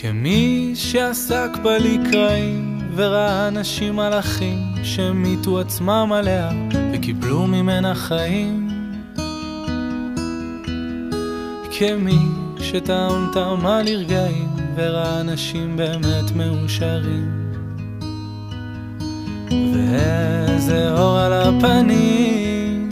כמי שעסק בלקראים וראה אנשים מלאכים שמיתו עצמם עליה וקיבלו ממנה חיים, כמי שטעם טעמה לרגעים וראה אנשים באמת מאושרים, ואיזה אור על הפנים,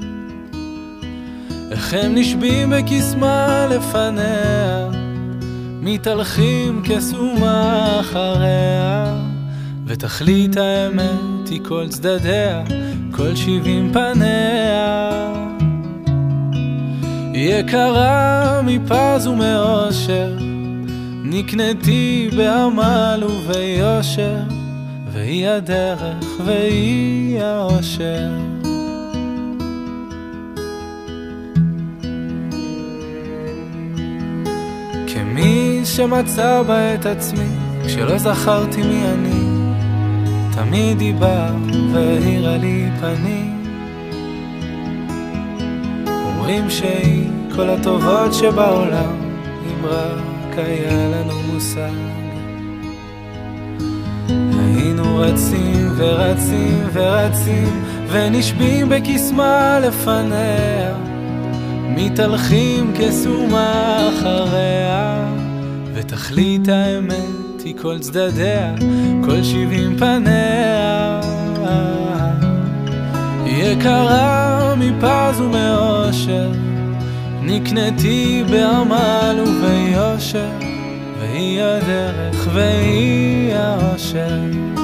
איך הם נשבים בקסמה לפניה, מתהלכים כסומה אחריה, ותכלית האמת היא כל צדדיה, כל 70 פניה. יקרה מפז ומאושר, נקנתי בעמל וביושר, והיא הדרך והיא האושר. כמי שמצא בה את עצמי כשלא זכרתי מי אני, תמיד היא באה והאירה לי פנים, אומרים שהיא כל הטובות שבעולם, אם רק היה לנו מושג. היינו רצים ורצים ורצים ונשבים בקסמה לפניה, מתהלכים כסומה אחריה, ותכלית האמת היא כל צדדיה, כל 70 פניה. יקרה מפז ומאושר, נקנתי בעמל וביושר, והיא הדרך והיא האושר.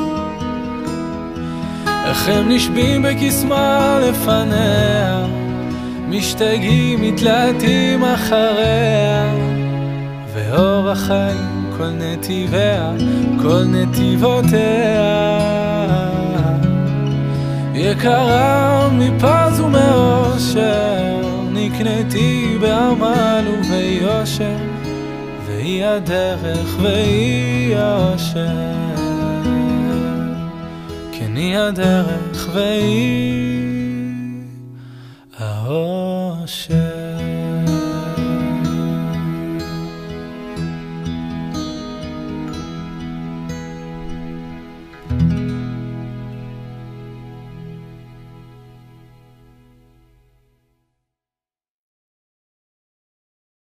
איך הם נשבים בקסמה לפניה, משתגעים מתלהטים אחריה, ואור החיים כל נתיביה, כל נתיבותיה. יקרה מפז ומאושר, נקנתי בעמל וביושר, והיא הדרך והיא האושר. כן, היא הדרך והיא האושר.